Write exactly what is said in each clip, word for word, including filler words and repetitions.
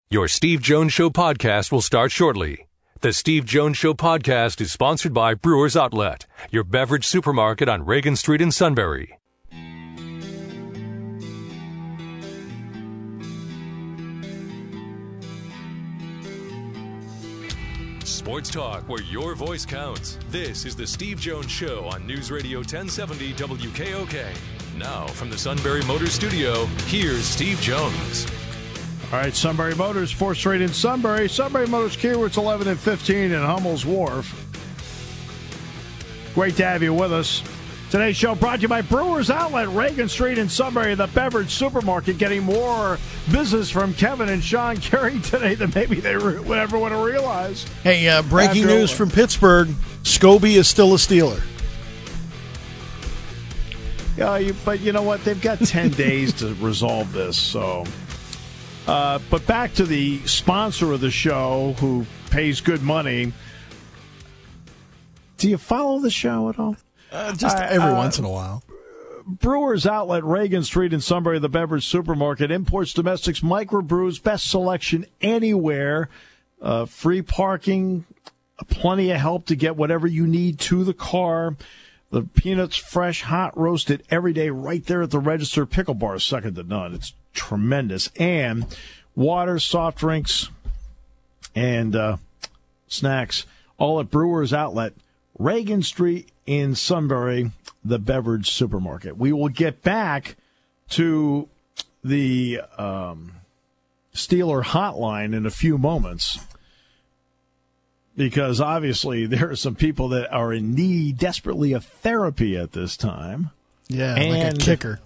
Your Steve Jones Show podcast will start shortly. The Steve Jones Show podcast is sponsored by Brewers Outlet, your beverage supermarket on Reagan Street in Sunbury. Sports talk where your voice counts. This is the Steve Jones Show on News Radio ten seventy W K O K. Now from the Sunbury Motors Studio, here's Steve Jones. All right, Sunbury Motors, fourth Street in Sunbury. Sunbury Motors Kia, it's eleven and fifteen in Hummel's Wharf. Great to have you with us. Today's show brought to you by Brewers Outlet, Reagan Street in Sunbury, the beverage supermarket, getting more business from Kevin and Sean Carey today than maybe they re- would ever want to realize. Hey, uh, breaking After news a- from Pittsburgh, Scobie is still a Steeler. Yeah, you, but you know what? They've got ten days to resolve this, so... Uh, but back to the sponsor of the show who pays good money. Do you follow the show at all? Uh, just uh, every uh, once in a while. Brewers Outlet, Reagan Street in Sunbury, the beverage supermarket. Imports, domestics, microbrews, best selection anywhere. Uh, free parking, plenty of help to get whatever you need to the car. The peanuts fresh, hot, roasted every day right there at the register. Pickle bar is second to none. It's tremendous. And water, soft drinks, and uh, snacks, all at Brewers Outlet, Reagan Street in Sunbury, the beverage supermarket. We will get back to the um, Steeler hotline in a few moments, because obviously there are some people that are in need desperately of therapy at this time. Yeah, and like a kicker.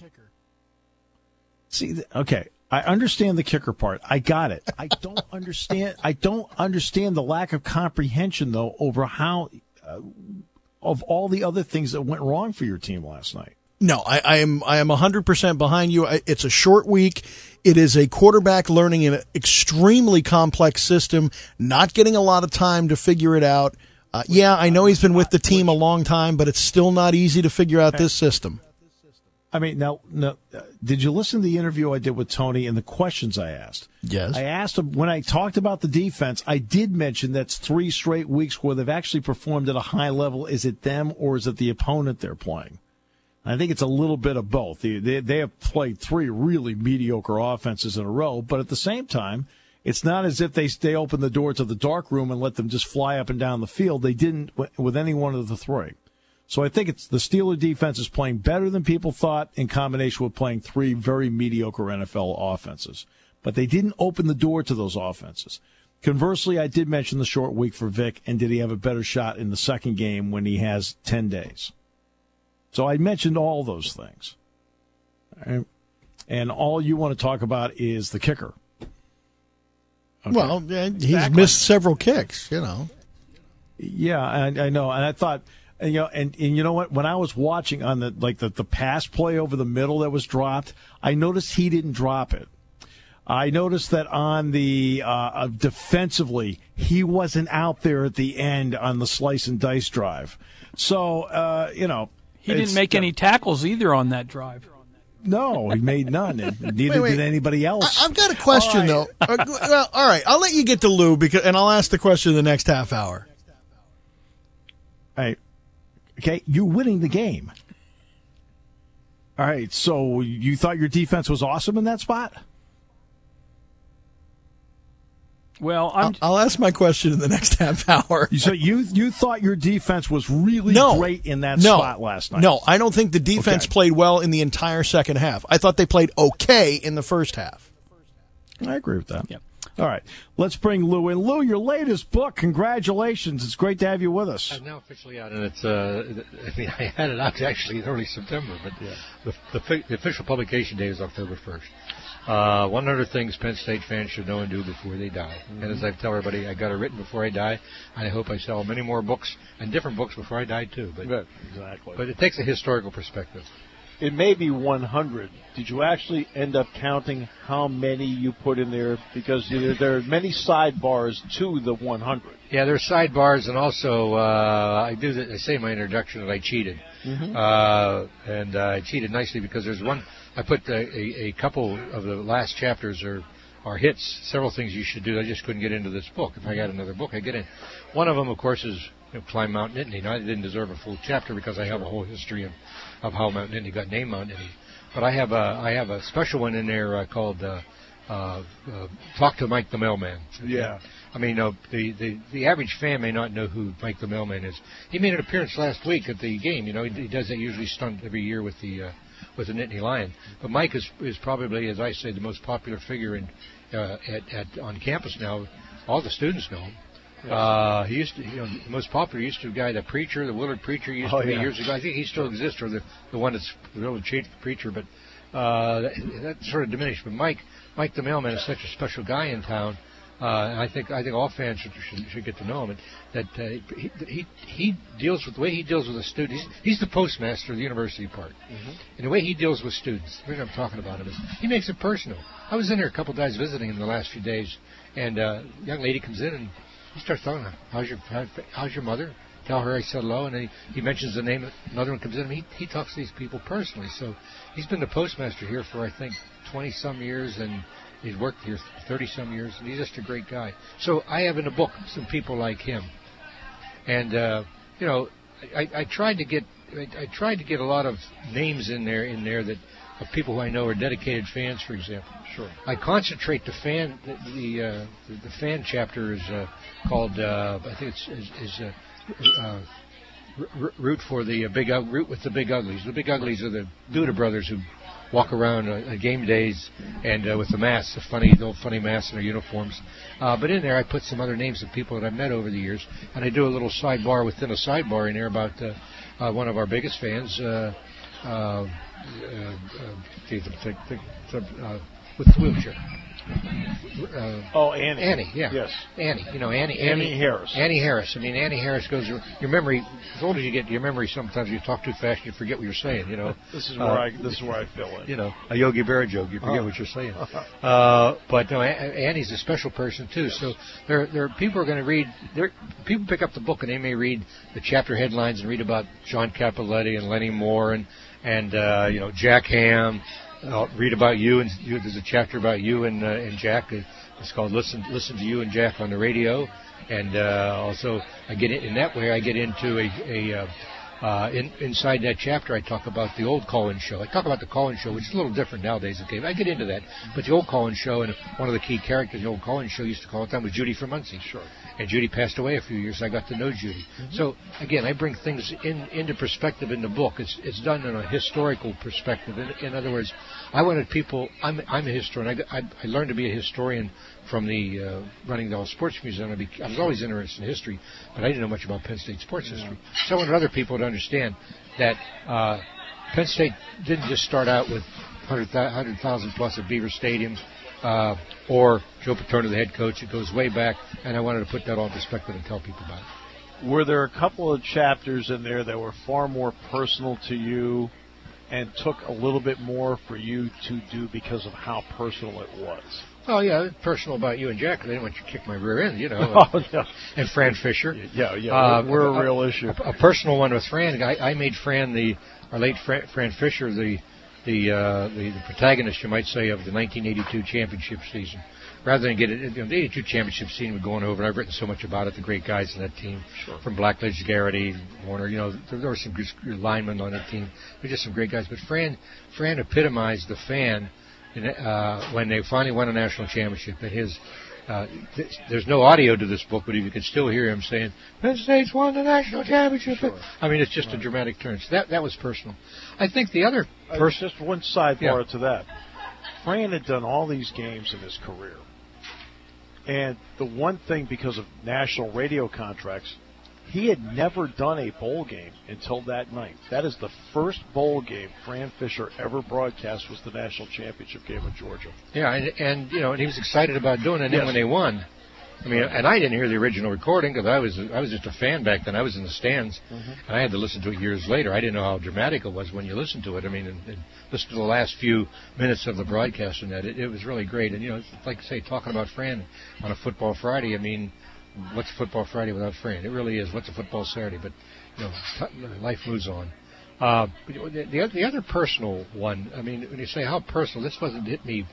See, okay, I understand the kicker part. I got it. I don't understand. I don't understand the lack of comprehension, though, over how uh, of all the other things that went wrong for your team last night. No, I, I am I am one hundred percent behind you. I, it's a short week. It is a quarterback learning an extremely complex system, not getting a lot of time to figure it out. Uh, yeah, I know he's been with the team a long time, but it's still not easy to figure out this system. I mean, now, now uh, did you listen to the interview I did with Tony and the questions I asked? Yes. I asked him, when I talked about the defense, I did mention that's three straight weeks where they've actually performed at a high level. Is it them or is it the opponent they're playing? I think it's a little bit of both. They, they, they have played three really mediocre offenses in a row, but at the same time, it's not as if they, they opened the door to the dark room and let them just fly up and down the field. They didn't with any one of the three. So I think it's the Steeler defense is playing better than people thought in combination with playing three very mediocre N F L offenses. But they didn't open the door to those offenses. Conversely, I did mention the short week for Vic, and did he have a better shot in the second game when he has ten days? So I mentioned all those things. And, and all you want to talk about is the kicker. Okay. Well, he's exactly. missed several kicks, you know. Yeah, I, I know. And I thought... And, you know, and, and you know what? When I was watching on the like the, the pass play over the middle that was dropped, I noticed he didn't drop it. I noticed that on the uh, defensively, he wasn't out there at the end on the slice and dice drive. So uh, you know, he didn't make any tackles either on that drive. No, he made none, and neither wait, wait. did anybody else. I, I've got a question, all right. though. uh, well, all right, I'll let you get to Lou, because, and I'll ask the question in the next half hour. All right. Okay, you're winning the game. All right, so you thought your defense was awesome in that spot? Well, I'm, I'll, I'll ask my question in the next half hour. So you you thought your defense was really no, great in that no, spot last night? No, I don't think the defense Okay. played well in the entire second half. I thought they played okay in the first half. I agree with that. Yep. All right, let's bring Lou in. Lou, your latest book, congratulations. It's great to have you with us. It's now officially out, and it's, uh, I mean, I had it out actually in early September, but yeah. the, the, the official publication date is October first. Uh, one hundred things Penn State fans should know and do before they die. Mm-hmm. And as I tell everybody, I got it written before I die, and I hope I sell many more books, and different books before I die, too. But, Good. Exactly. But it takes a historical perspective. It may be one hundred. Did you actually end up counting how many you put in there? Because there, there are many sidebars to the one hundred. Yeah, there are sidebars, and also uh, I do. The, I say in my introduction that I cheated, Mm-hmm. uh, and uh, I cheated nicely because there's one. I put a, a, a couple of the last chapters are are hits. Several things you should do. I just couldn't get into this book. If I got another book, I'd get in. One of them, of course, is you know, climb Mount Nittany. Now, I didn't deserve a full chapter because I have a whole history of, of how Mount Nittany got named Mount Nittany. But I have a I have a special one in there uh, called uh, uh, uh, Talk to Mike the Mailman. Yeah. I mean, uh, the, the the average fan may not know who Mike the Mailman is. He made an appearance last week at the game. You know, he, he does that usually stunt every year with the uh, with the Nittany Lion. But Mike is is probably, as I say, the most popular figure in uh, at, at on campus now. All the students know him. Yeah. Uh, he used to, you know, the most popular used to be a guy, the preacher, the Willard preacher used oh, to be yeah. years ago. I think he still exists, or the the one that's really changed the preacher, but uh, that, that sort of diminished. But Mike, Mike the Mailman is such a special guy in town. Uh, and I think I think all fans should should, should get to know him. And that uh, he, he he deals with the way he deals with the students. He's, he's the postmaster of the university part, mm-hmm. and the way he deals with students. The reason I'm talking about him is he makes it personal. I was in there a couple of days visiting him the last few days, and uh, a young lady comes in and he starts telling her, "How's your how, how's your mother?" Tell her I said hello, and then he, he mentions the name. Another one comes in, and he he talks to these people personally. So he's been the postmaster here for I think twenty some years, and he's worked here thirty some years, and he's just a great guy. So I have in the book some people like him, and uh, you know, I, I tried to get I, I tried to get a lot of names in there in there that of people who I know are dedicated fans, for example. Sure. I concentrate the fan the the, uh, the, the fan chapter is uh, called uh, I think it's is, is uh, uh, r- root for the uh, big uh, root with the big uglies. The big uglies are the Duda brothers who walk around uh, game days and uh, with the masks, the funny, the old funny masks in their uniforms. Uh, but in there, I put some other names of people that I've met over the years, and I do a little sidebar within a sidebar in there about uh, uh, one of our biggest fans, uh, uh, uh, uh, the, the, the, uh, with the wheelchair. Uh, oh, Annie. Annie, yeah. Yes. Annie, you know, Annie. Annie, Annie Harris. Annie Harris. I mean, Annie Harris goes, your memory, as old as you get, your memory, sometimes you talk too fast, you forget what you're saying, you know. This is where uh, I this is where I fill in. You know, a Yogi Berra joke, you forget uh, what you're saying. Uh, but no, Annie's a special person, too. Yes. So there, there are people who are going to read, there, people pick up the book and they may read the chapter headlines and read about John Cappelletti and Lenny Moore and, and uh, you know, Jack Ham. I'll read about you, and you, there's a chapter about you and, uh, and Jack. It's called "Listen, Listen to You and Jack on the Radio," and uh, also I get in, in that way. I get into a, a uh, uh, in, inside that chapter. I talk about the old call-in show. I talk about the call-in show, which is a little different nowadays. Okay, I get into that, but the old call-in show, and one of the key characters in the old call-in show used to call it time was Judy from Muncie. Sure. And Judy passed away a few years. So I got to know Judy. Mm-hmm. So again, I bring things in into perspective in the book. It's it's done in a historical perspective. In, in other words, I wanted people. I'm I'm a historian. I, I, I learned to be a historian from the uh, running the Sports Museum. I, be, I was always interested in history, but I didn't know much about Penn State sports yeah. history. So I wanted other people to understand that uh, Penn State didn't just start out with one hundred thousand plus at Beaver Stadium. Uh, or Joe Paterno, the head coach. It goes way back, and I wanted to put that all in perspective and tell people about it. Were there a couple of chapters in there that were far more personal to you and took a little bit more for you to do because of how personal it was? Oh, yeah, personal about you and Jack. I didn't want you to kick my rear end, you know. oh, yeah. And Fran Fisher. Yeah, yeah, uh, we're, we're a, a real issue. A, a personal one with Fran. I, I made Fran, the our late Fran, Fran Fisher, the the, uh, the the protagonist, you might say, of the nineteen eighty-two championship season. Rather than get it, you know, the eighty-two championship season we're going over, and I've written so much about it, the great guys in that team, sure. from Blackledge, Garrity, Warner, you know, there, there were some good linemen on that team. They're just some great guys. But Fran, Fran epitomized the fan in, uh, when they finally won a national championship. And his, uh, th- there's no audio to this book, but you can still hear him saying, Penn State's won the national championship. Sure. I mean, it's just right. a dramatic turn. So that, that was personal. I think the other person... Uh, just one sidebar yeah. to that. Fran had done all these games in his career. And the one thing, because of national radio contracts, he had never done a bowl game until that night. That is the first bowl game Fran Fisher ever broadcast, was the national championship game in Georgia. Yeah, and, and you know, and he was excited about doing it. And yes. then when they won, I mean, and I didn't hear the original recording because I was I was just a fan back then. I was in the stands, mm-hmm. and I had to listen to it years later. I didn't know how dramatic it was when you listened to it. I mean, and, and listen to the last few minutes of the broadcast and that. It, it was really great. And, you know, it's like I say, talking about Fran on a Football Friday, I mean, what's a Football Friday without Fran? It really is. What's a Football Saturday? But, you know, t- life moves on. Uh, the, the, the other personal one, I mean, when you say how personal, this wasn't hit me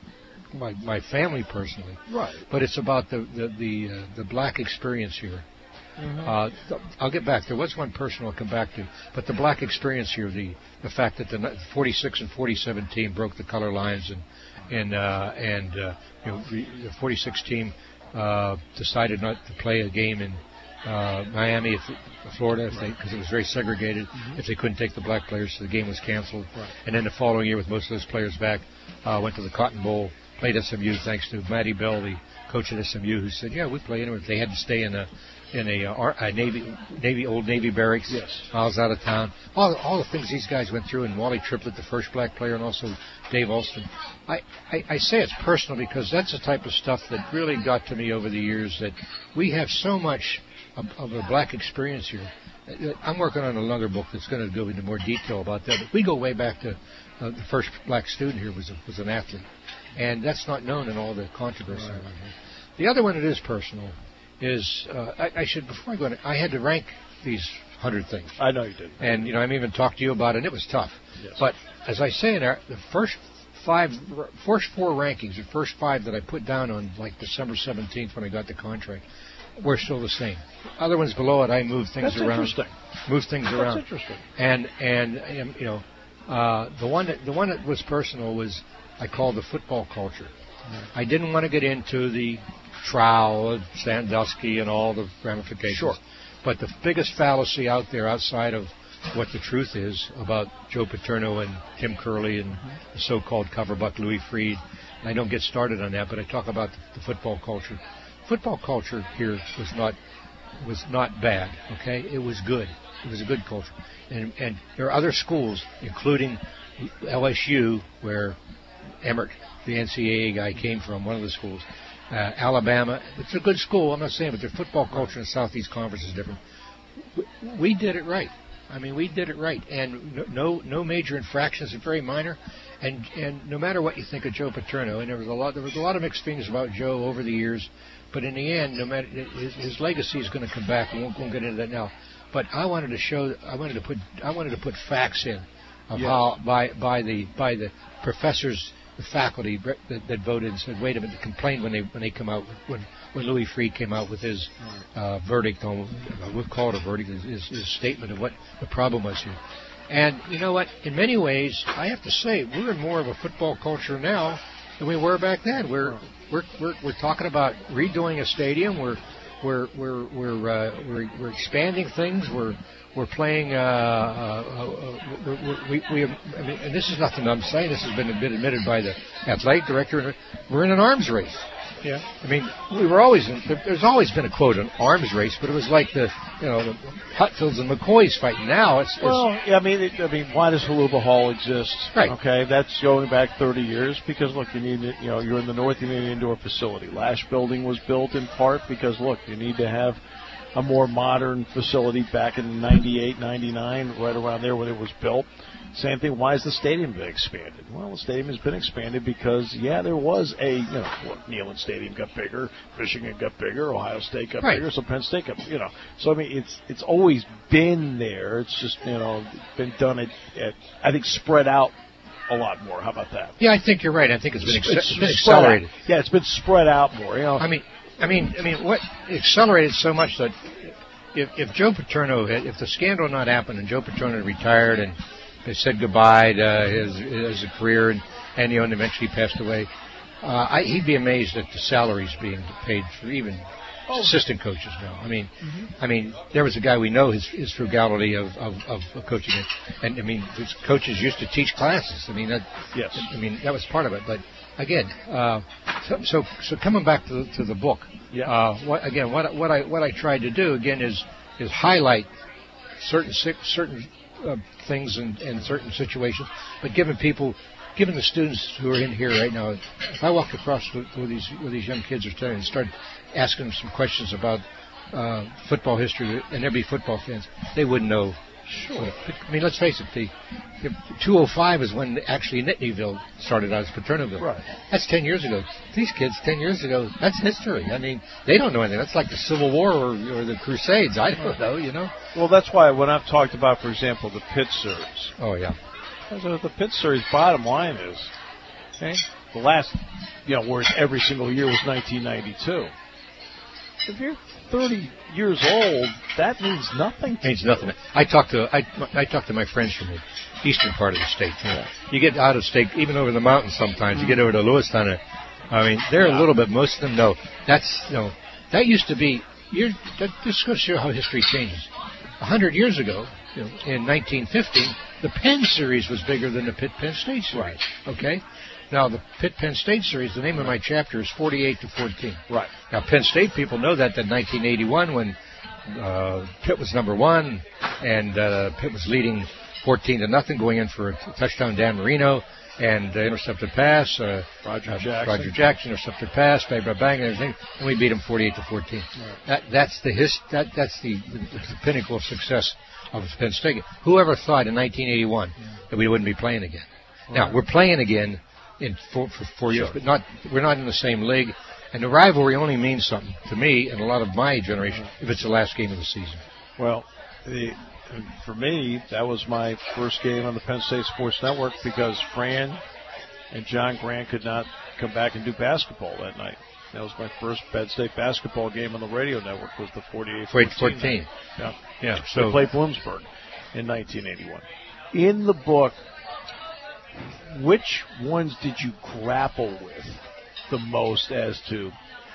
my, my family personally. Right. But it's about the the the, uh, the black experience here. Mm-hmm. Uh, th- I'll get back. There was one person I'll come back to, but the black experience here, the the fact that the forty-six and forty-seven team broke the color lines, and and uh, and uh, you know, the forty-six team uh, decided not to play a game in uh, Miami, if, Florida, because it was very segregated. Mm-hmm. If they couldn't take the black players, so the game was canceled. Right. And then the following year, with most of those players back, uh, went to the Cotton Bowl, played S M U, thanks to Matty Bell, the coach at S M U, who said, "Yeah, we play anywhere." They had to stay in a in a, uh, a Navy, Navy, old Navy barracks. Yes. Miles out of town. All, all the things these guys went through, and Wally Triplett, the first black player, and also Dave Alston. I, I, I say it's personal because that's the type of stuff that really got to me over the years, that we have so much of, of a black experience here. I'm working on another book that's going to go into more detail about that. But we go way back to uh, the first black student here was a, was an athlete, and that's not known in all the controversy. Right. The other one that is personal is uh, I, I should before I go on, I had to rank these hundred things. I know you did, and you know I'm even talked to you about it. And it was tough, yes. But as I say in there, the first five, first four rankings, the first five that I put down on like December seventeenth when I got the contract, were still the same. Other ones below it, I moved things That's around. Interesting. Moved things That's around. Interesting. And and um, you know, uh, the one that the one that was personal was I called the football culture. I didn't want to get into the trial of Sandusky and all the ramifications. Sure. But the biggest fallacy out there, outside of what the truth is about Joe Paterno and Tim Curley and mm-hmm. the so-called coverbuck Louis Freed, and I don't get started on that, but I talk about the, the football culture. Football culture here was not was not bad. Okay, it was good. It was a good culture, and and there are other schools, including L S U, where Emmert, the N C double A guy, came from, one of the schools. Uh, Alabama, it's a good school, I'm not saying, but their football culture in the Southeast Conference is different. We, we did it right. I mean, we did it right, and no no, no major infractions, very minor. And and no matter what you think of Joe Paterno, and there was a lot there was a lot of mixed feelings about Joe over the years, but in the end, no matter his, his legacy is going to come back. We won't, won't get into that now. But I wanted to show, I wanted to put, I wanted to put facts in of yes. how by by the by the professors, the faculty that, that voted and said, wait a minute, complained when they when they come out when when Louis Freed came out with his uh, verdict on, we'll call it a verdict, his, his statement of what the problem was here. And you know what? In many ways, I have to say, we're in more of a football culture now than we were back then. We're we're we're, we're talking about redoing a stadium. We're we're we're we're uh, we're, we're expanding things. We're we're playing. Uh, uh, uh, we we, we I mean, and this is nothing I'm saying. This has been admitted by the athletic director. We're in an arms race. Yeah. I mean, we were always in, there's always been a quote an arms race, but it was like the you know the Hutfields and McCoys fighting. Now it's, it's well, yeah, I mean, it, I mean, why does Haluba Hall exist? Right. Okay, that's going back thirty years because look, you need you know you're in the North, you need an indoor facility. Lash Building was built in part because look, you need to have a more modern facility back in ninety-eight, ninety-nine, right around there when it was built. Same thing, why has the stadium been expanded? Well, the stadium has been expanded because, yeah, there was a, you know, well, Neyland Stadium got bigger, Michigan got bigger, Ohio State got right. bigger, so Penn State got, you know. So, I mean, it's it's always been there. It's just, you know, been done at, at I think, spread out a lot more. How about that? Yeah, I think you're right. I think it's been, ex- it's it's been spread accelerated. out. Yeah, it's been spread out more, you know. I mean, I mean, I mean, what accelerated so much that if, if Joe Paterno had, if the scandal had not happened and Joe Paterno had retired and they said goodbye to uh, his, his career and, and, you know, and eventually passed away, uh, I, he'd be amazed at the salaries being paid for even oh. assistant coaches now. I mean, mm-hmm. I mean, there was a guy we know his, his frugality of, of, of coaching, and I mean, his coaches used to teach classes. I mean, that, yes, I mean that was part of it. But again, uh, so, so so coming back to the, to the book, yeah. Uh, what, again, what what I what I tried to do again is is highlight certain certain. Uh, things in, in certain situations, but giving people, giving the students who are in here right now, if I walk across with, with these with these young kids are studying and start asking them some questions about uh, football history, and they'd be football fans, they wouldn't know. Sure. I mean, let's face it, the, the two oh five is when actually Nittanyville started out as Paternoville. Right. That's ten years ago. These kids, ten years ago, that's history. I mean, they don't know anything. That's like the Civil War or, or the Crusades. I don't know, you know? Well, that's why when I've talked about, for example, the Pitt series. Oh, yeah. So the Pitt series bottom line is, okay, The last, you know, whereas every single year was nineteen ninety-two. If you're thirty years old, that means nothing. Means nothing. I talk to I, I talk to my friends from the eastern part of the state. You know, you get out of state, even over the mountains. Sometimes you get over to Lewistown. I mean, they're a little bit. Most of them know. That's you know, that used to be. You're, that, this goes to show how history changes. A hundred years ago, you know, in nineteen fifty, the Penn Series was bigger than the Pitt-Penn State Series. Right. Okay. Now, the Pitt-Penn State Series, the name of my chapter is forty-eight to fourteen. Right. Now, Penn State people know that in nineteen eighty-one when uh, Pitt was number one and uh, Pitt was leading fourteen to nothing, going in for a touchdown, Dan Marino, and uh, intercepted pass. Uh, Roger uh, Jackson. Roger Jackson, intercepted pass, bang, bang, bang, and everything, and we beat them forty-eight to fourteen. Right. That, that's the his, that, that's the, the, the pinnacle of success of Penn State. Whoever thought in nineteen eighty-one yeah. that we wouldn't be playing again? Right. Now, we're playing again in four, for four years, sure. but not we're not in the same league. And the rivalry only means something to me and a lot of my generation if it's the last game of the season. Well, the, for me, that was my first game on the Penn State Sports Network because Fran and John Grant could not come back and do basketball that night. That was my first Penn State basketball game on the radio network was the forty-eight fourteen. Yeah. Yeah. So they played Bloomsburg in nineteen eighty-one. In the book, which ones did you grapple with the most as to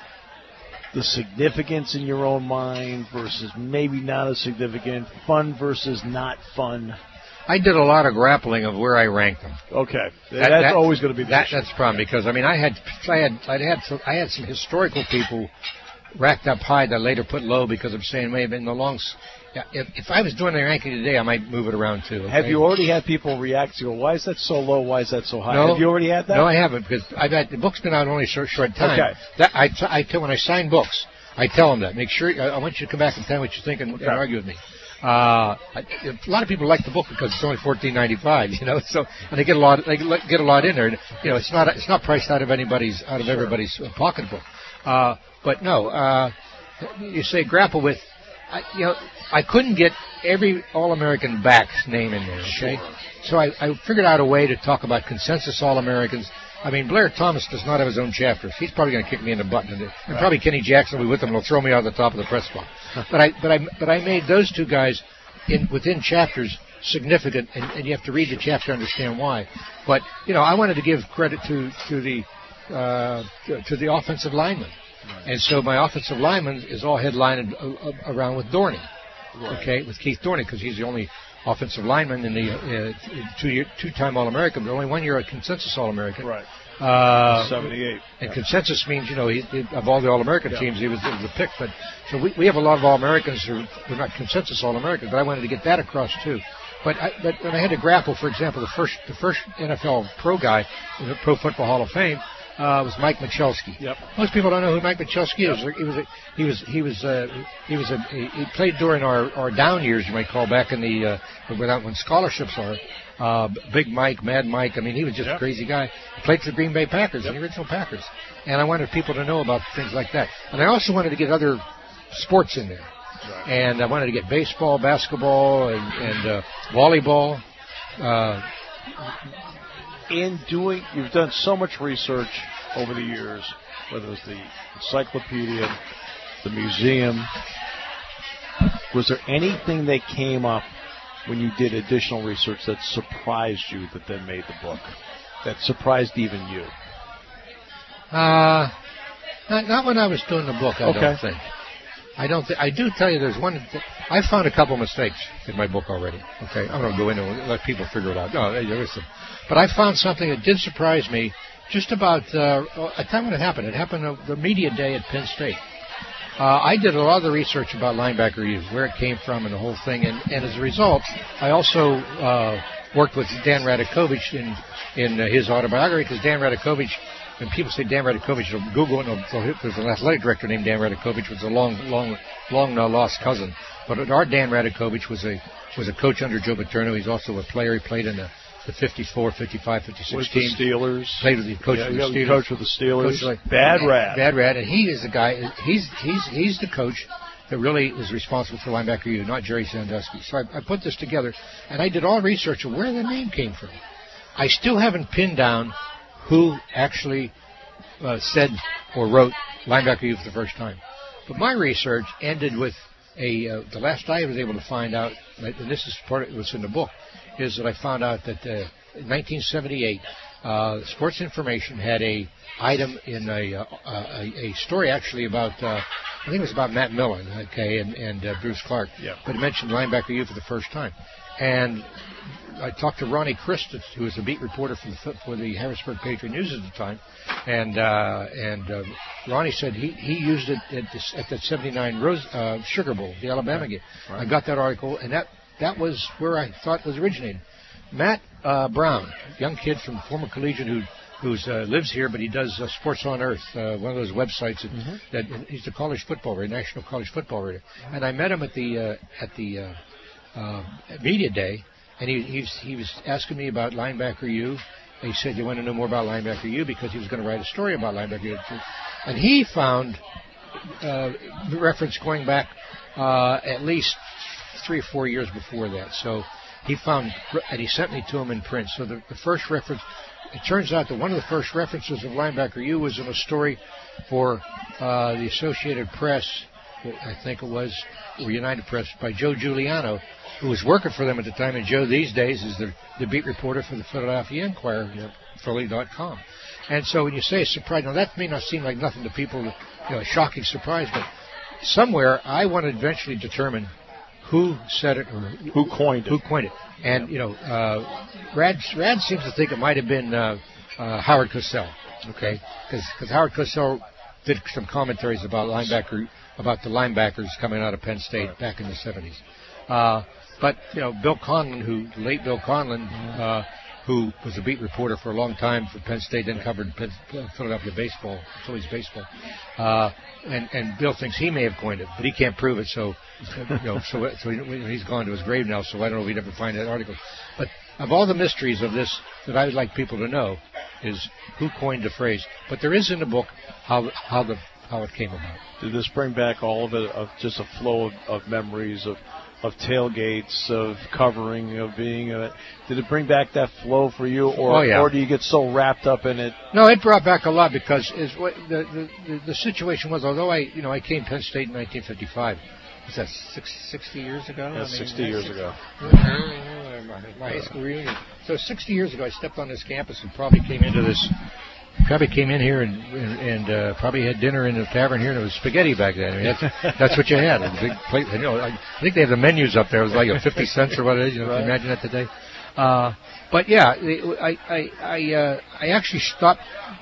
the significance in your own mind versus maybe not as significant, fun versus not fun? I did a lot of grappling of where I ranked them. Okay, that, that's that, always going to be the that, issue. That's the problem because I mean I had I had I had some, I had some historical people racked up high that I later put low because I'm saying maybe in the long. Yeah, if, if I was doing the ranking today, I might move it around too. Okay? Have you already had people react to go, why is that so low? Why is that so high? No, Have you already had that? No, I haven't because I've had the book's been out only a short, short time. Okay. That I, t- I tell when I sign books, I tell them that. Make sure I, I want you to come back and tell me what you think and, okay. and argue with me. Uh, I, a lot of people like the book because it's only fourteen ninety-five, you know. So and they get a lot, they get a lot in there. And, you know, it's not it's not priced out of anybody's out of sure. everybody's pocketbook. Uh, but no, uh, you say grapple with. I, you know, I couldn't get every All-American back's name in there, okay? Sure. So I, I figured out a way to talk about consensus All-Americans. I mean, Blair Thomas does not have his own chapters. He's probably going to kick me in the butt. And right. probably Kenny Jackson will be with him and will throw me out the top of the press box. but I, but I, but I made those two guys in within chapters significant, and, and you have to read the chapter to understand why. But you know, I wanted to give credit to to the uh, to, to the offensive linemen. Right. And so my offensive lineman is all headlined uh, around with Dorney, right. okay, with Keith Dorney, because he's the only offensive lineman in the uh, two-year, two-time All-American, but only one year a consensus All-American. Right. Uh, seventy-eight. And yeah. consensus means, you know, he, he, of all the All-American yeah. teams, he was, he was the pick. But so we, we have a lot of All-Americans who are not consensus All-Americans, but I wanted to get that across too. But I, but when I had to grapple, for example, the first the first N F L pro guy in the Pro Football Hall of Fame. Uh, was Mike Michalski. Yep. Most people don't know who Mike Michalski yep. is. He was a, he was he was uh, he was a, he played during our, our down years, you might call, back in the uh, without when scholarships are. Uh, Big Mike, Mad Mike. I mean, he was just yep. a crazy guy. He played for the Green Bay Packers, yep. the original Packers. And I wanted people to know about things like that. And I also wanted to get other sports in there. Right. And I wanted to get baseball, basketball, and, and uh, volleyball. Uh, In doing, you've done so much research over the years, whether it was the encyclopedia, the museum. Was there anything that came up when you did additional research that surprised you that then made the book? That surprised even you? Uh, not, not when I was doing the book, I okay. don't think. I don't. Th- I do tell you, there's one. Th- I found a couple mistakes in my book already. Okay, I'm going to go in and let people figure it out. No, there is some. But I found something that did surprise me. Just about uh, a time when it happened. It happened on the media day at Penn State. Uh, I did a lot of the research about linebacker use, where it came from, and the whole thing. And, and as a result, I also uh, worked with Dan Radakovich in in uh, his autobiography, because Dan Radakovich. When people say Dan Radakovich, they'll Google it, and they'll, there's an athletic director named Dan Radakovich, was a long, long, long now lost cousin. But our Dan Radakovich was a was a coach under Joe Paterno. He's also a player. He played in the, the fifty-four, fifty-five, fifty-six with teams. The Steelers. Played with the coach yeah, with the Steelers. Coach with the Steelers. Coach like, Bad Rat. Bad Rat, and he is the guy. He's he's he's the coach that really is responsible for linebacker U, not Jerry Sandusky. So I, I put this together, and I did all research of where the name came from. I still haven't pinned down who actually uh, said or wrote linebacker U for the first time. But my research ended with a uh, the last I was able to find out, and this is part of what's in the book, is that I found out that uh, in nineteen seventy-eight, uh, Sports Information had a item in a uh, a, a story actually about uh, I think it was about Matt Millen, okay, and and uh, Bruce Clark, yeah. but it mentioned linebacker U for the first time, and I talked to Ronnie Christus, who was a beat reporter for the for the Harrisburg Patriot News at the time, and uh, and uh, Ronnie said he, he used it at, this, at that seventy-nine Rose uh, Sugar Bowl, the Alabama right. game. Right. I got that article, and that that was where I thought it was originated. Matt uh, Brown, young kid from former collegian who who's uh, lives here, but he does uh, Sports on Earth, uh, one of those websites that, mm-hmm. that he's the college football writer, national college football writer, and I met him at the uh, at the uh, uh, media day. And he, he, was, he was asking me about linebacker U. He said, you want to know more about linebacker U? Because he was going to write a story about linebacker U. And he found uh, the reference going back uh, at least three or four years before that. So he found, and he sent me to him in print. So the, the first reference, it turns out that one of the first references of linebacker U was in a story for uh, the Associated Press, I think it was, or United Press, by Joe Giuliano, who was working for them at the time, and Joe these days is the, the beat reporter for the Philadelphia Inquirer, yep. Philly dot com. And so when you say surprise, now that may not seem like nothing to people, you know, a shocking surprise, but somewhere I want to eventually determine who said it or who coined it. Who coined it. And, you know, uh, Rad, Rad seems to think it might have been uh, uh, Howard Cosell, okay? Because Howard Cosell did some commentaries about linebacker, about the linebackers coming out of Penn State right. back in the seventies. Uh, But, you know, Bill Conlon, who, late Bill Conlon, uh, who was a beat reporter for a long time for Penn State, then covered Penn, Philadelphia baseball, Phillies baseball, uh, and, and Bill thinks he may have coined it, but he can't prove it, so, you know, so, so he, he's gone to his grave now, so I don't know if he'd ever find that article. But of all the mysteries of this that I would like people to know is who coined the phrase. But there is in the book how, how the, how it came about. Did this bring back all of it, of just a flow of, of memories of, of tailgates, of covering, of being a, did it bring back that flow for you, or oh, yeah. or do you get so wrapped up in it? No, it brought back a lot because is what the, the the situation was. Although I you know I came to Penn State in nineteen fifty-five, was that six, sixty years ago? Yeah, I mean, sixty years sixty, ago. My, my high school reunion. So sixty years ago, I stepped on this campus and probably came into this. Probably came in here and and, and uh, probably had dinner in the tavern here, and it was spaghetti back then. I mean, that's that's what you had. A big plate. You know, I, I think they have the menus up there. It was like a fifty cents or what it is. You know, right. Can you imagine that today? Uh, but yeah, I I I uh, I actually stopped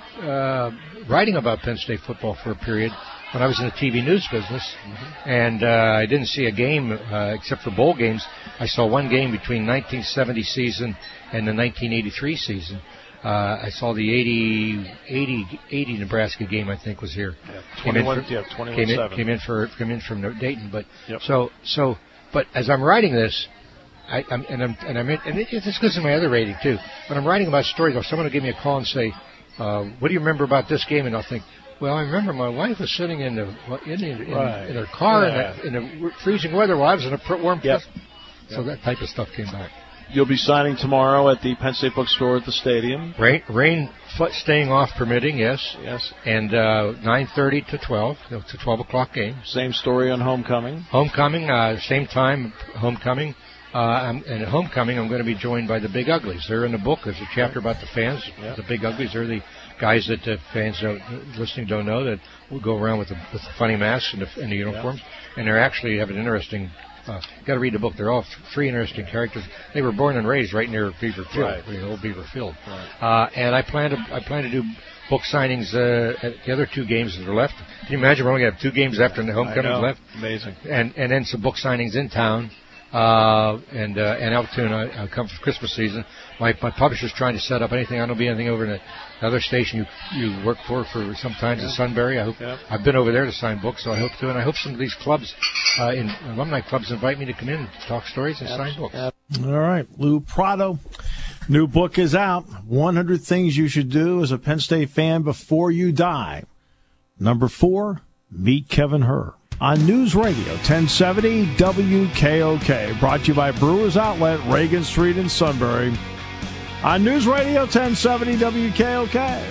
uh, writing about Penn State football for a period when I was in the T V news business, mm-hmm. and uh, I didn't see a game uh, except for bowl games. I saw one game between nineteen seventy season and the nineteen eighty-three season. Uh, I saw the eighty, eighty, eighty Nebraska game. I think was here. Yeah, twenty-one, came in, yeah, twenty-one came in, seven. came in for came in from Dayton. But yep. so so. But as I'm writing this, I, I'm and I'm and I'm in, and it's because of my other rating too. When I'm writing about stories, if someone will give me a call and say, uh, "What do you remember about this game?" and I'll think, well, I remember my wife was sitting in the in, in, in, right. in her car yeah. in, the, in the freezing weather while I was in a warm yep. place. So yep. that type of stuff came back. You'll be signing tomorrow at the Penn State Bookstore at the stadium. Rain, rain staying off permitting, yes. Yes. And uh, nine thirty to twelve. It's a twelve o'clock game. Same story on homecoming. Homecoming, uh, same time, homecoming. Uh, I'm, and at homecoming, I'm going to be joined by the Big Uglies. They're in the book. There's a chapter about the fans. Yep. The Big Uglies, they're the guys that uh, fans don't, listening don't know that will go around with the, with the funny masks and the, and the uniforms. Yep. And they actually have an interesting... Uh, got to read the book. They're all three interesting characters. They were born and raised right near Beaver Field, right. the old Beaver Field. Right. Uh, and I plan to I plan to do book signings uh, at the other two games that are left. Can you imagine we're only going to have two games after the homecoming's left? Amazing. And and then some book signings in town. Uh, and uh, and Altoona, I come for Christmas season. My my publisher's trying to set up anything. I don't be anything over in the other station you you work for for sometimes yeah. in Sunbury. I hope yeah. I've been over there to sign books, so I hope to. And I hope some of these clubs, uh, in alumni clubs, invite me to come in and talk stories and sign books. All right, Lou Prado. New book is out. one hundred Things You Should Do as a Penn State Fan Before You Die. Number four, meet Kevin Herr. On News Radio ten seventy W K O K, brought to you by Brewers Outlet, Reagan Street in Sunbury. on News Radio ten seventy W K O K.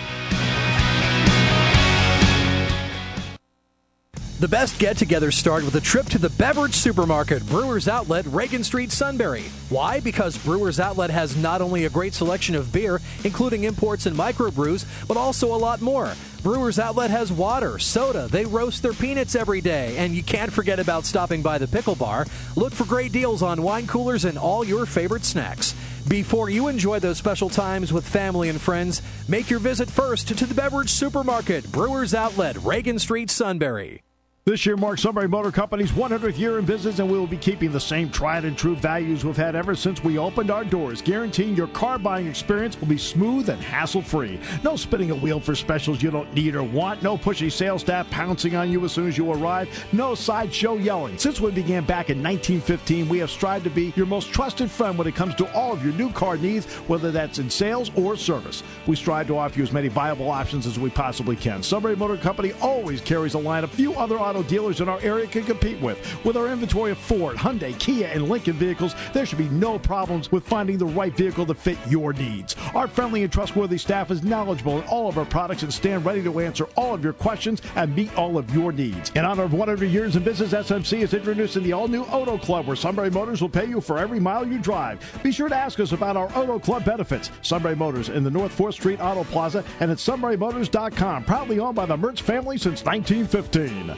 The best get-togethers start with a trip to the Beverage Supermarket, Brewers Outlet, Reagan Street, Sunbury. Why? Because Brewers Outlet has not only a great selection of beer, including imports and microbrews, but also a lot more. Brewers Outlet has water, soda, they roast their peanuts every day, and you can't forget about stopping by the Pickle Bar. Look for great deals on wine coolers and all your favorite snacks. Before you enjoy those special times with family and friends, make your visit first to the Beverage Supermarket, Brewers Outlet, Reagan Street, Sunbury. This year marks Sunbury Motor Company's one hundredth year in business, and we will be keeping the same tried and true values we've had ever since we opened our doors, guaranteeing your car buying experience will be smooth and hassle-free. No spinning a wheel for specials you don't need or want. No pushy sales staff pouncing on you as soon as you arrive. No sideshow yelling. Since we began back in nineteen fifteen, we have strived to be your most trusted friend when it comes to all of your new car needs, whether that's in sales or service. We strive to offer you as many viable options as we possibly can. Sunbury Motor Company always carries a line of few other auto dealers in our area can compete with. With our inventory of Ford, Hyundai, Kia, and Lincoln vehicles, there should be no problems with finding the right vehicle to fit your needs. Our friendly and trustworthy staff is knowledgeable in all of our products and stand ready to answer all of your questions and meet all of your needs. In honor of one hundred years in business, S M C is introducing the all-new Auto Club, where Sunbury Motors will pay you for every mile you drive. Be sure to ask us about our Auto Club benefits. Sunbury Motors in the North fourth Street Auto Plaza and at sunbury motors dot com. Proudly owned by the Mertz family since nineteen fifteen.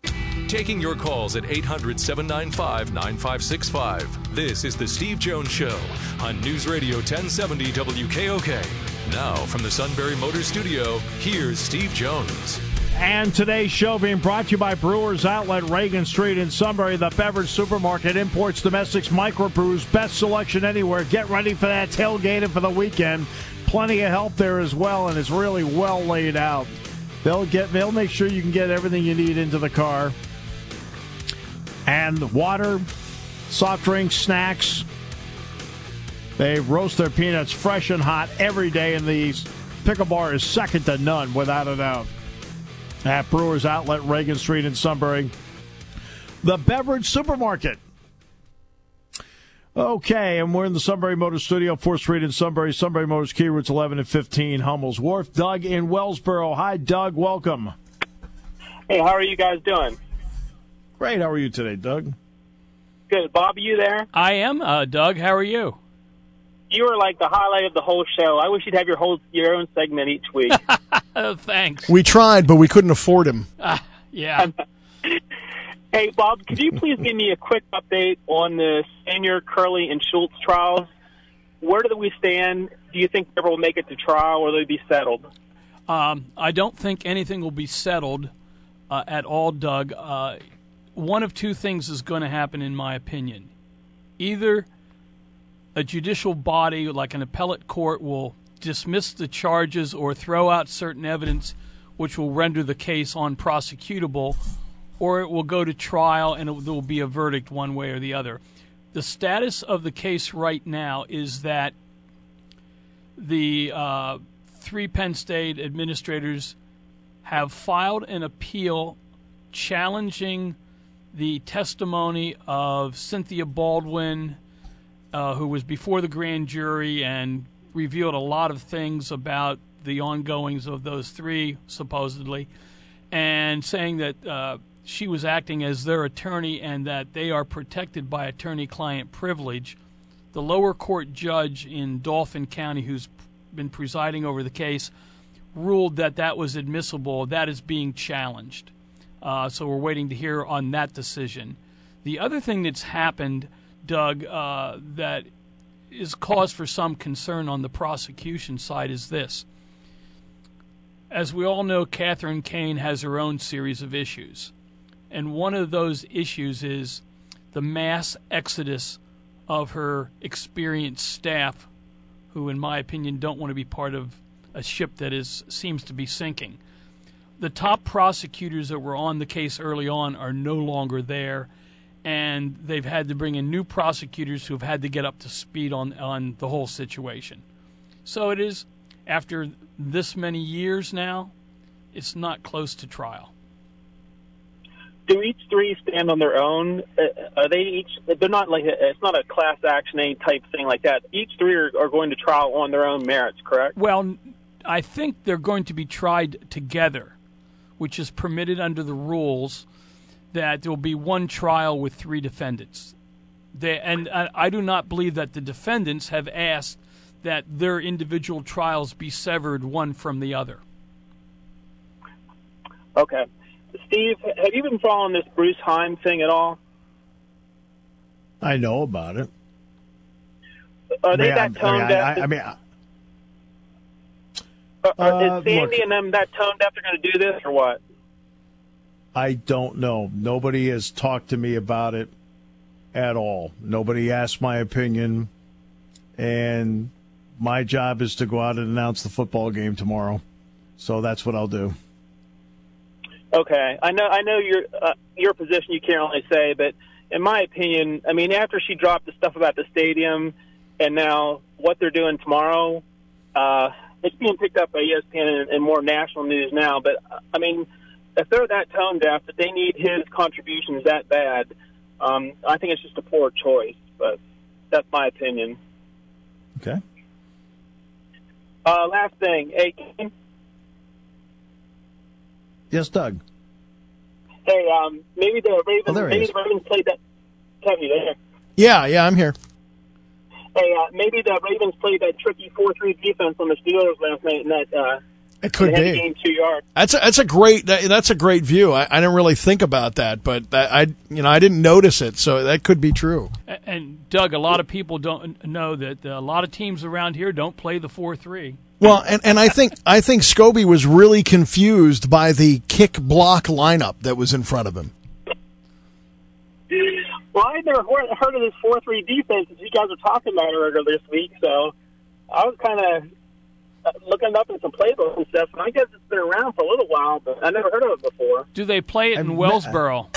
Taking your calls at eight hundred, seven nine five, nine five six five. This is the Steve Jones Show on News Radio ten seventy W K O K. Now from the Sunbury Motors Studio, here's Steve Jones. And today's show being brought to you by Brewers Outlet, Reagan Street in Sunbury. The Beverage Supermarket imports domestics, microbrews, best selection anywhere. Get ready for that tailgating for the weekend. Plenty of help there as well, and it's really well laid out. They'll get. They'll make sure you can get everything you need into the car. And water, soft drinks, snacks. They roast their peanuts fresh and hot every day, and the Pickle Bar is second to none, without a doubt. At Brewers Outlet, Reagan Street in Sunbury. The Beverage Supermarket. Okay, and we're in the Sunbury Motors Studio, fourth Street in Sunbury. Sunbury Motors, key routes eleven and fifteen, Hummel's Wharf. Doug in Wellsboro. Hi, Doug. Welcome. Hey, how are you guys doing? Great. How are you today, Doug? Good. Bob, are you there? I am. Uh, Doug, how are you? You are like the highlight of the whole show. I wish you'd have your whole your own segment each week. Oh, thanks. We tried, but we couldn't afford him. Uh, yeah. Hey, Bob, could you please give me a quick update on the Senior, Curley, and Schultz trials? Where do we stand? Do you think they ever will make it to trial, or will they be settled? Um, I don't think anything will be settled uh, at all, Doug. Uh, one of two things is going to happen, in my opinion. Either a judicial body, like an appellate court, will dismiss the charges or throw out certain evidence which will render the case unprosecutable, or it will go to trial and it, there will be a verdict one way or the other. The status of the case right now is that the uh, three Penn State administrators have filed an appeal challenging the testimony of Cynthia Baldwin, uh, who was before the grand jury and revealed a lot of things about the ongoings of those three, supposedly, and saying that uh, she was acting as their attorney and that they are protected by attorney-client privilege. The lower court judge in Dauphin County, who's been presiding over the case, ruled that that was admissible. That is being challenged. Uh, so we're waiting to hear on that decision. The other thing that's happened, Doug, uh, that is cause for some concern on the prosecution side is this. As we all know, Catherine Kane has her own series of issues. And one of those issues is the mass exodus of her experienced staff, who, in my opinion, don't want to be part of a ship that is seems to be sinking. The top prosecutors that were on the case early on are no longer there, and they've had to bring in new prosecutors who have had to get up to speed on, on the whole situation. So it is, after this many years now, it's not close to trial. do each three stand on their own? Uh, are they each? They're not like a, it's not a class action A type thing like that. Each three are, are going to trial on their own merits, correct? Well, I think they're going to be tried together, which is permitted under the rules. That there will be one trial with three defendants. They, and I, I do not believe that the defendants have asked that their individual trials be severed one from the other. Okay. Steve, have you been following this Bruce Heim thing at all? I know about it. Are they I mean, that tone I, deaf? I, I mean, I, are, uh, is Sandy look, and them that tone deaf? They're going to do this or what? I don't know. Nobody has talked to me about it at all. Nobody asked my opinion, and my job is to go out and announce the football game tomorrow. So that's what I'll do. Okay, I know. I know your uh, your position. You can't really say, but in my opinion, I mean, after she dropped the stuff about the stadium, and now what they're doing tomorrow, uh, it's being picked up by E S P N and, and more national news now. But I mean, if they're that tone deaf that they need his contributions that bad, um, I think it's just a poor choice. But that's my opinion. Okay. Uh, last thing, hey. Ken? Yes, Doug. Hey, um, maybe the Ravens. Oh, there he maybe is. the Ravens played that. Kevin, you there? Yeah, yeah, I'm here. Hey, uh, maybe the Ravens played that tricky four three defense on the Steelers last night, and that uh, It could they had to be. gain two yards. That's a, that's a great that, that's a great view. I, I didn't really think about that, but that, I you know I didn't notice it, so that could be true. And Doug, a lot of people don't know that a lot of teams around here don't play the four three. Well, and, and I think I think Scobie was really confused by the kick block lineup that was in front of him. Well, I never heard of this four three defense that you guys were talking about earlier this week, so I was kind of looking up in some playbooks and stuff, and I guess it's been around for a little while, but I never heard of it before. Do they play it in I've Wellsboro?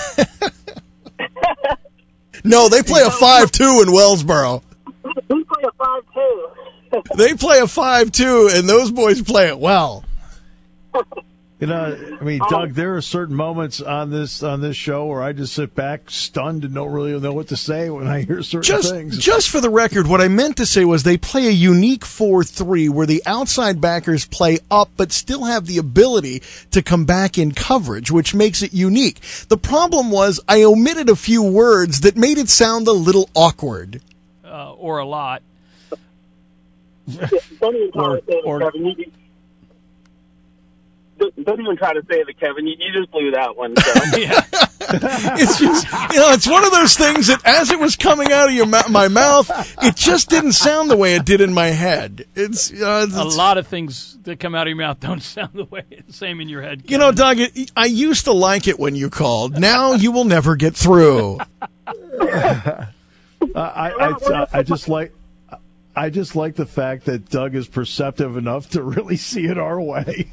No, they play a five two in Wellsboro. We play a five two. They play a five two, and those boys play it well. You know, I mean, Doug, there are certain moments on this on this show where I just sit back stunned and don't really know what to say when I hear certain Just, things. just for the record, what I meant to say was they play a unique four three where the outside backers play up but still have the ability to come back in coverage, which makes it unique. The problem was I omitted a few words that made it sound a little awkward. Uh, or a lot. Don't even try Or- to say it, or- Kevin. You, you- don't- don't even try to say it, Kevin. You, you just blew that one. So. Yeah. It's just, you know, it's one of those things that as it was coming out of your mou- my mouth, it just didn't sound the way it did in my head. It's, you know, it's A lot of things that come out of your mouth don't sound the way the same in your head. You know, Doug, it, I used to like it when you called. Now you will never get through. Uh, I, I, I just like I just like the fact that Doug is perceptive enough to really see it our way.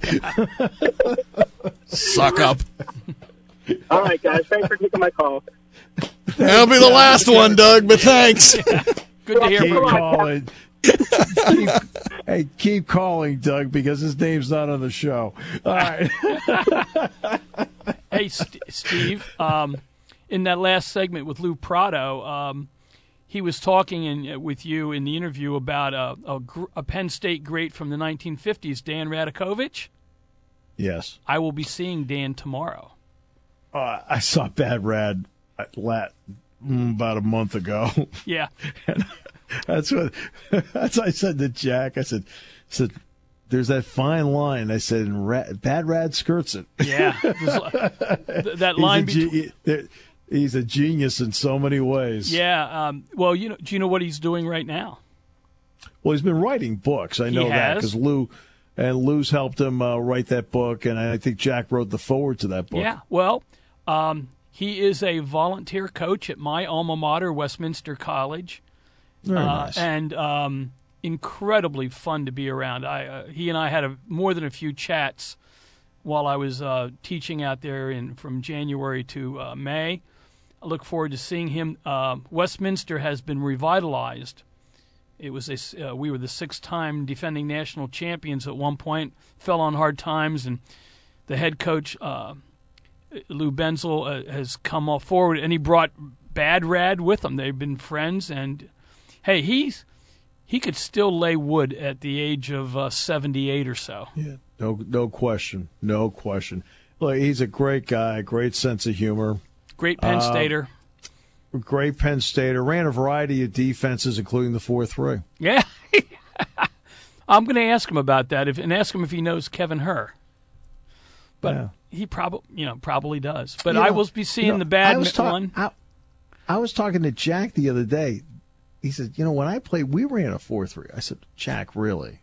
Suck up. All right, guys. Thanks for taking my call. That'll be the last one, Doug, but thanks. Good to hear Keep from you. calling. keep, hey, keep calling, Doug, because his name's not on the show. All right. Hey, St- Steve, um, in that last segment with Lou Prado, um, he was talking in, with you in the interview about a, a, gr- a Penn State great from the nineteen fifties, Dan Radakovich. Yes. I will be seeing Dan tomorrow. Uh, I saw Bad Rad at lat mm, about a month ago. Yeah. That's what that's what I said to Jack. I said, said there's that fine line. I said, and Rad, Bad Rad skirts it. Yeah. Th- that line he's, a, between. ge- he's a genius in so many ways. Yeah. Um, well, you know, do you know what he's doing right now? Well, he's been writing books. I He know that has? because Lou and Lou's helped him uh, write that book, and I think Jack wrote the foreword to that book. Yeah. Well, um, he is a volunteer coach at my alma mater, Westminster College. Very Uh, nice. and um, incredibly fun to be around. I uh, he and I had a, more than a few chats while I was uh, teaching out there in from January to uh, May. I look forward to seeing him. Uh, Westminster has been revitalized. It was a, uh, we were the six-time defending national champions at one point. Fell on hard times, and the head coach uh, Lou Benzel uh, has come all forward, and he brought Bad Rad with him. They've been friends, and hey, he's he could still lay wood at the age of uh, seventy-eight or so. Yeah, no, no question, no question. Look, he's a great guy, great sense of humor. Great Penn Stater. Uh, great Penn Stater. Ran a variety of defenses, including the four three. Yeah. I'm going to ask him about that if, and ask him if he knows Kevin Herr. But yeah. he probably, you know, probably does. But you I know, will be seeing you know, the bad I was ta- one. I, I was talking to Jack the other day. He said, you know, when I played, we ran a four three. I said, Jack, really?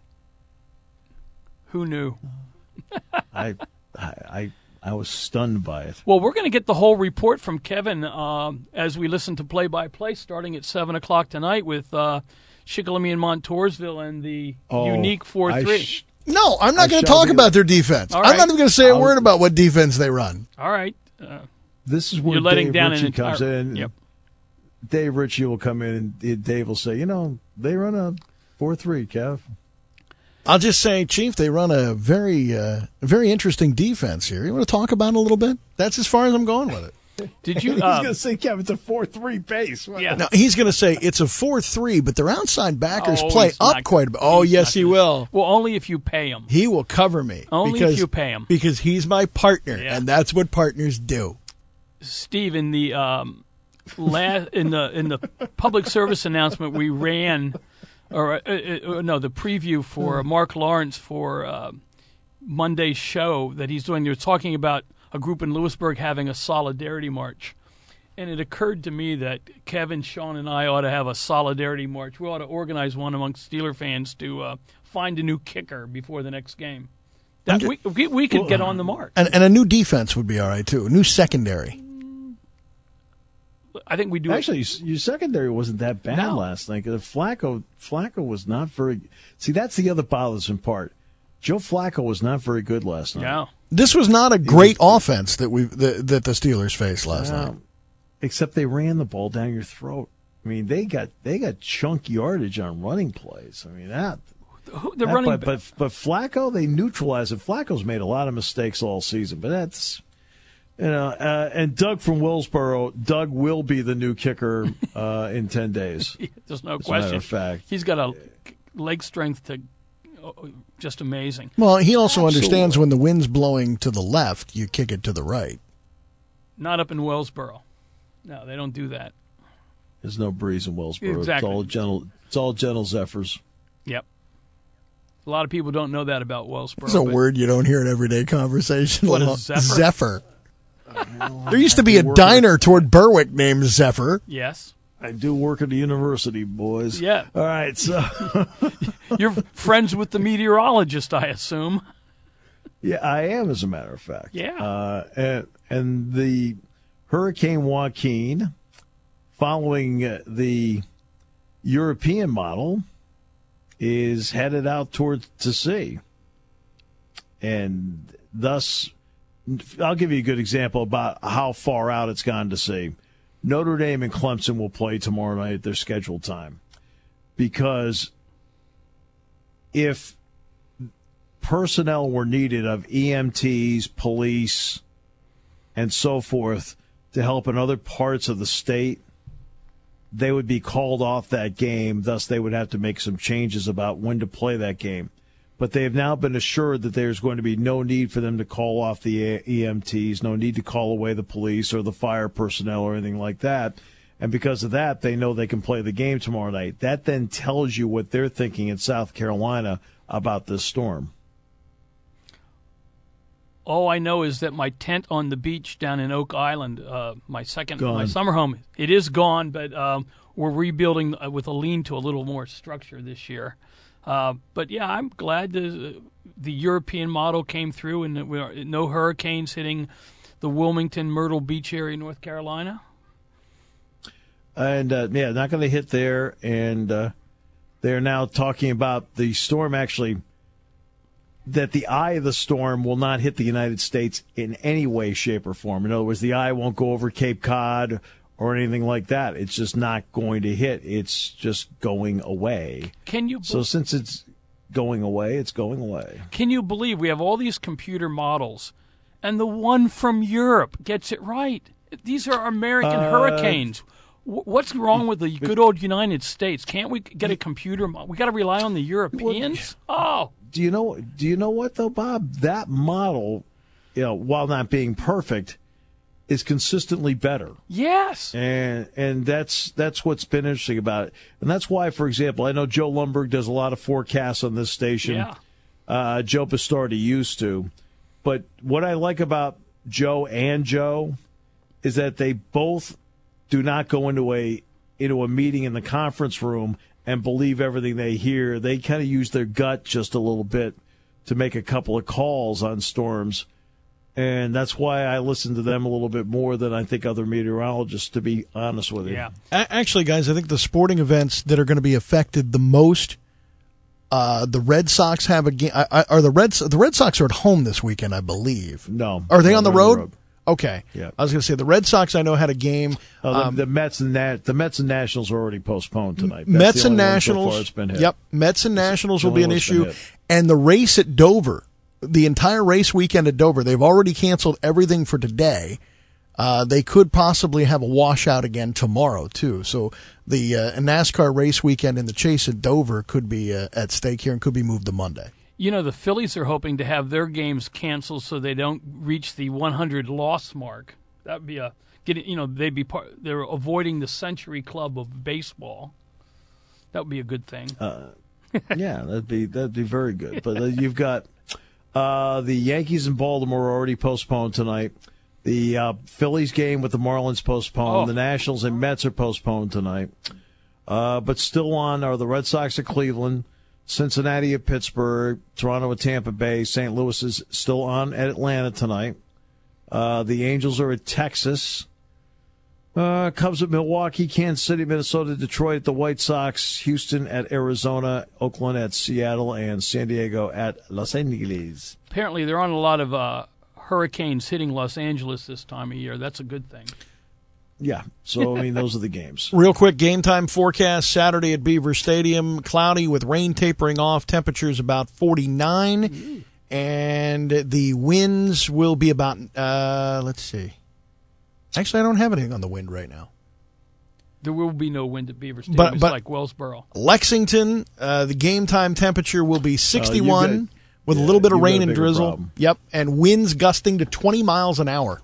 Who knew? I, I, I, I was stunned by it. Well, we're going to get the whole report from Kevin um, as we listen to play-by-play starting at seven o'clock tonight with uh, Shikellamy and Montoursville and the oh, unique four three. Sh- no, I'm not going to shall talk be- about their defense. All I'm right. not even going to say a I'll- word about what defense they run. All right. Uh, This is where You're letting Dave down Ritchie an comes entire- in. Yep. Dave Ritchie will come in, and Dave will say, you know, they run a four three, Kev. I'll just say, Chief, they run a very, uh, very interesting defense here. You want to talk about it a little bit? That's as far as I'm going with it. did you? He's Uh, going to say, Kev, it's a four three base. yeah. Now, he's going to say it's a four three, but their outside backers Oh, play he's not up quite a bit. gonna- Oh, he's yes, not he gonna- will. Well, only if you pay him. He will cover me. Only because, if you pay him. Because he's my partner, Yeah. and that's what partners do. Steve, in the um, la- in the in the public service announcement we ran, or uh, uh, no, the preview for Mark Lawrence for uh, Monday's show that he's doing. They're talking about a group in Lewisburg having a solidarity march, and it occurred to me that Kevin, Sean, and I ought to have a solidarity march. We ought to organize one amongst Steeler fans to uh, find a new kicker before the next game. That we, we we could get on the march. And, and a new defense would be all right, too. A new secondary. I think we do. Actually, your secondary wasn't that bad No. last night. 'Cause Flacco, Flacco was not very. See, that's the other bothersome part. Joe Flacco was not very good last night. Yeah. This was not a great offense that we that, that the Steelers faced last night. Um, except they ran the ball down your throat. I mean, they got they got chunk yardage on running plays. I mean that. Who- The that- running but, back. but but Flacco, they neutralized it. Flacco's made a lot of mistakes all season, but that's. You know, uh, and Doug from Willsboro, Doug will be the new kicker uh, in ten days. There's no As a matter question. of fact. He's got a leg strength to oh, just amazing. Well, he also Absolutely. understands when the wind's blowing to the left, you kick it to the right. Not up in Wellsboro. No, they don't do that. There's no breeze in Willsboro. Exactly. It's all gentle. It's all gentle zephyrs. Yep. A lot of people don't know that about Wellsboro. It's a but word you don't hear in everyday conversation. What is Zephyr? Zephyr. There used to be a diner toward Berwick named Zephyr. Yes. I do work at the university, boys. Yeah. All right, so You're friends with the meteorologist, I assume. yeah, I am, as a matter of fact. Yeah. Uh, and, and the Hurricane Joaquin, following uh, the European model, is headed out toward to sea, and thus, I'll give you a good example about how far out it's gone to sea. Notre Dame and Clemson will play tomorrow night at their scheduled time, because if personnel were needed of E M Ts, police, and so forth to help in other parts of the state, they would be called off that game. Thus, they would have to make some changes about when to play that game. But they have now been assured that there's going to be no need for them to call off the E M Ts, no need to call away the police or the fire personnel or anything like that. And because of that, they know they can play the game tomorrow night. That then tells you what they're thinking in South Carolina about this storm. All I know is that my tent on the beach down in Oak Island, uh, my second, Gone. my summer home, it is gone, but um, we're rebuilding uh, with a lean to a little more structure this year. Uh, but yeah, I'm glad the the European model came through, and that we are, no hurricanes hitting the Wilmington, Myrtle Beach area, North Carolina. And, uh, yeah, not going to hit there. And uh, they're now talking about the storm actually, that the eye of the storm will not hit the United States in any way, shape, or form. In other words, the eye won't go over Cape Cod or anything like that. It's just not going to hit. It's just going away. Can you So since it's going away, it's going away. Can you believe we have all these computer models, and the one from Europe gets it right. These are American Uh, hurricanes. W- What's wrong with the good old United States? Can't we get a computer? mo- We got to rely on the Europeans? Oh, Do you know? Do you know what though, Bob? That model, you know, while not being perfect, is consistently better. yes. And and that's that's what's been interesting about it. And that's why, for example, I know Joe Lundberg does a lot of forecasts on this station. Yeah. Uh, Joe Bastardi used to. But what I like about Joe and Joe is that they both do not go into a into a meeting in the conference room and believe everything they hear. They kind of use their gut just a little bit to make a couple of calls on storms. And that's why I listen to them a little bit more than I think other meteorologists, to be honest with you. Yeah. A- Actually, guys, I think the sporting events that are going to be affected the most, uh, the Red Sox have a game. Are the Red the Red Sox are at home this weekend, I believe. No. Are they No, on the they're road? Okay. Yeah. I was going to say the Red Sox, I know, had a game. Oh, the, Um, the Mets and Nat, the Mets and Nationals are already postponed tonight. That's Mets the and only one so Nationals. far it's been hit. Yep, Mets and Nationals the will be only an one's been issue, hit. and the race at Dover, the entire race weekend at Dover. They've already canceled everything for today. Uh, they could possibly have a washout again tomorrow too. So the uh, NASCAR race weekend in the Chase at Dover could be uh, at stake here and could be moved to Monday. You know, the Phillies are hoping to have their games canceled so they don't reach the one hundred loss mark. That would be a get. You know, they'd be part. They're avoiding the Century Club of baseball. That would be a good thing. Uh, yeah, that'd be that'd be very good. But uh, you've got uh, the Yankees in Baltimore already postponed tonight. The uh, Phillies game with the Marlins postponed. Oh. The Nationals and Mets are postponed tonight. Uh, but still on are the Red Sox at Cleveland, Cincinnati at Pittsburgh, Toronto at Tampa Bay. Saint Louis is still on at Atlanta tonight. Uh, the Angels are at Texas. Uh, Cubs at Milwaukee, Kansas City, Minnesota, Detroit at the White Sox, Houston at Arizona, Oakland at Seattle, and San Diego at Los Angeles. Apparently, there aren't a lot of uh, hurricanes hitting Los Angeles this time of year. That's a good thing. Yeah, so, I mean, those are the games. Real quick, game time forecast Saturday at Beaver Stadium. Cloudy with rain tapering off. Temperatures about forty-nine. Mm-hmm. And the winds will be about, uh, let's see. Actually, I don't have anything on the wind right now. There will be no wind at Beaver Stadium. But- it's but- like Wellsboro. Lexington, uh, the game time temperature will be sixty-one Uh, got- with yeah, a little bit of you've got rain a and bigger drizzle. problem. Yep, and winds gusting to twenty miles an hour.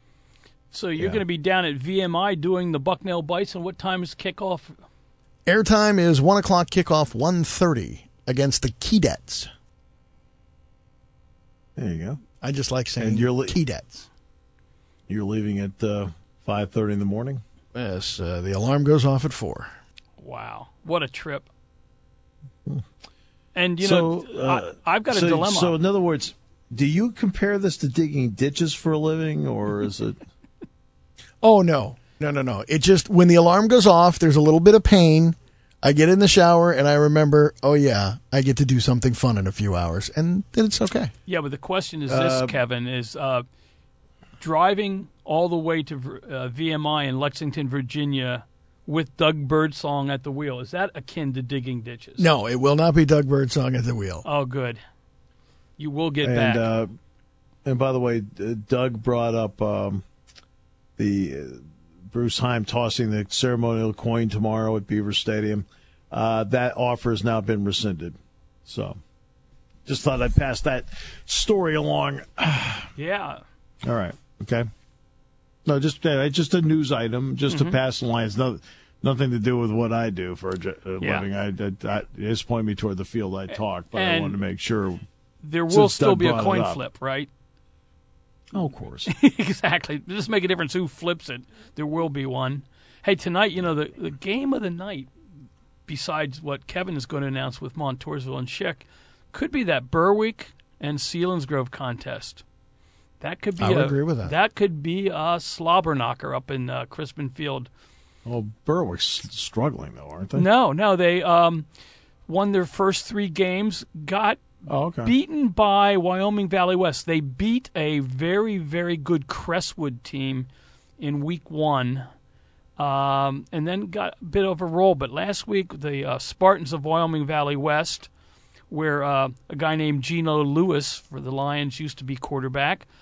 So you're Yeah. going to be down at V M I doing the Bucknell Bison. What time is kickoff? Airtime is one o'clock kickoff, one thirty against the Keydets. There you go. I just like saying And you're li- Keydets. You're leaving at uh, five thirty in the morning? Yes, uh, the alarm goes off at four. Wow, what a trip! And you So, know, uh, I, I've got a so, dilemma. So, in other words, do you compare this to digging ditches for a living, or is it... Oh, no. No, no, no. It just, when the alarm goes off, there's a little bit of pain. I get in the shower and I remember, oh, yeah, I get to do something fun in a few hours. And then it's okay. Yeah, but the question is this, Uh, Kevin, is uh, driving all the way to uh, V M I in Lexington, Virginia with Doug Birdsong at the wheel, is that akin to digging ditches? No, it will not be Doug Birdsong at the wheel. Oh, good. You will get and, back. Uh, and by the way, uh, Doug brought up um, the uh, Bruce Heim tossing the ceremonial coin tomorrow at Beaver Stadium. Uh, that offer has now been rescinded. So just thought I'd pass that story along. yeah. All right. Okay. No, just uh, just a news item, just Mm-hmm. to pass the line. It's no, nothing to do with what I do for a, j- a Yeah. living. I, I, I it just pointed me toward the field I talk, but I And- wanted to make sure. There will Since still Doug be a brought it coin up. flip, right? Oh, of course. Exactly. Does this make a difference who flips it? There will be one. Hey, tonight, you know, the, the game of the night, besides what Kevin is going to announce with Montoursville and Schick, could be that Berwick and Selinsgrove contest. That could be I would a, agree with that. That could be a slobber knocker up in uh, Crispin Field. Well, Berwick's struggling, though, aren't they? No, no, they um, won their first three games, got Oh, okay. beaten by Wyoming Valley West. They beat a very, very good Crestwood team in week one, um, and then got a bit of a roll. But last week, the uh, Spartans of Wyoming Valley West, where uh, a guy named Geno Lewis for the Lions used to be quarterback,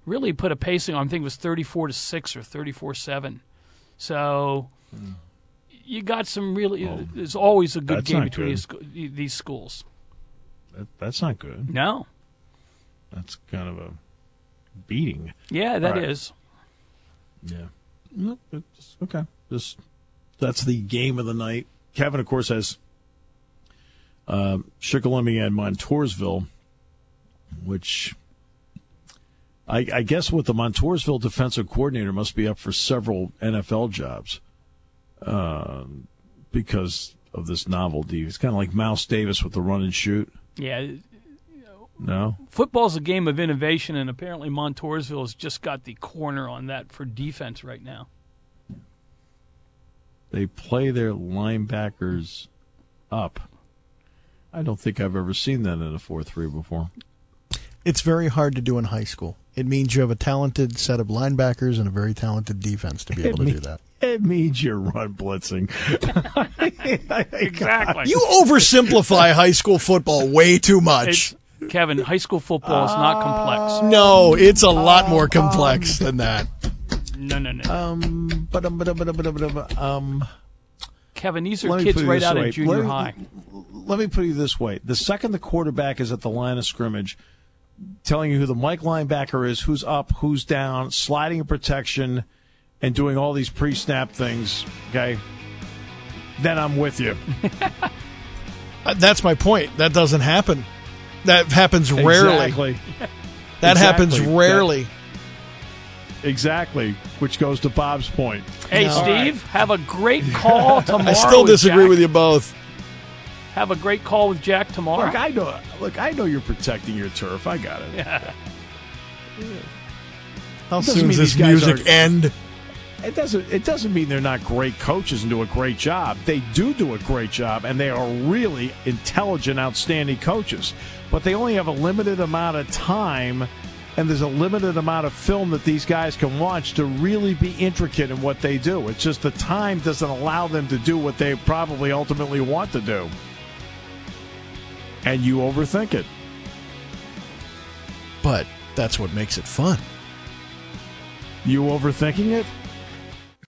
really put a pacing on. I think it was thirty-four to six or thirty-four seven. So mm. you got some really. Oh, there's always a good game between good. These, these schools. That, that's not good. No. That's kind of a beating. Yeah, that right. is. Yeah. Okay. Just that's the game of the night. Kevin, of course, has uh, Shikellamy and Montoursville, which I, I guess with the Montoursville defensive coordinator must be up for several N F L jobs uh, because of this novelty. It's kind of like Mouse Davis with the run and shoot. Yeah. No? Football's a game of innovation, and apparently Montoursville has just got the corner on that for defense right now. They play their linebackers up. I don't think I've ever seen that in a four three before. It's very hard to do in high school. It means you have a talented set of linebackers and a very talented defense to be able it to mean, do that. It means you're run blitzing. Exactly. You oversimplify high school football way too much. It's, Kevin, high school football is not complex. No, it's a lot more complex than that. No, no, no. Um, but um, but um, but um, um, Kevin, these are kids right out way. of junior let me, high. Let me put it this way: the second the quarterback is at the line of scrimmage, telling you who the Mike linebacker is, who's up, who's down, sliding in protection, and doing all these pre-snap things. Okay, then I'm with you. uh, that's my point. That doesn't happen. That happens rarely. Exactly. That exactly. happens rarely. That, exactly. Which goes to Bob's point. Hey, no. Steve, right. Have a great call tomorrow. I still with disagree Jack. with you both. Have a great call with Jack tomorrow. Look, I know. Look, I know you're protecting your turf. I got it. Yeah. How soon does this music are, end? It doesn't. It doesn't mean they're not great coaches and do a great job. They do do a great job, and they are really intelligent, outstanding coaches. But they only have a limited amount of time, and there's a limited amount of film that these guys can watch to really be intricate in what they do. It's just the time doesn't allow them to do what they probably ultimately want to do. And you overthink it. But that's what makes it fun. You overthinking it?